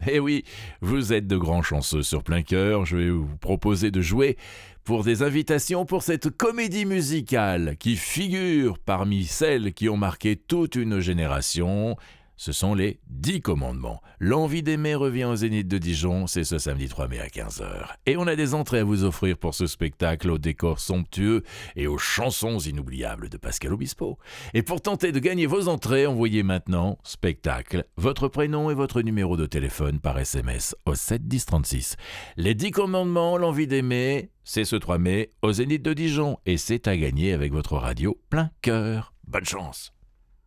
Eh oui, vous êtes de grands chanceux sur plein cœur. Je vais vous proposer de jouer pour des invitations pour cette comédie musicale qui figure parmi celles qui ont marqué toute une génération. Ce sont les 10 commandements. L'envie d'aimer revient au Zénith de Dijon, c'est ce samedi 3 mai à 15h. Et on a des entrées à vous offrir pour ce spectacle au décor somptueux et aux chansons inoubliables de Pascal Obispo. Et pour tenter de gagner vos entrées, envoyez maintenant spectacle, votre prénom et votre numéro de téléphone par SMS au 7 10 36. Les 10 commandements, l'envie d'aimer, c'est ce 3 mai au Zénith de Dijon et c'est à gagner avec votre radio plein cœur. Bonne chance!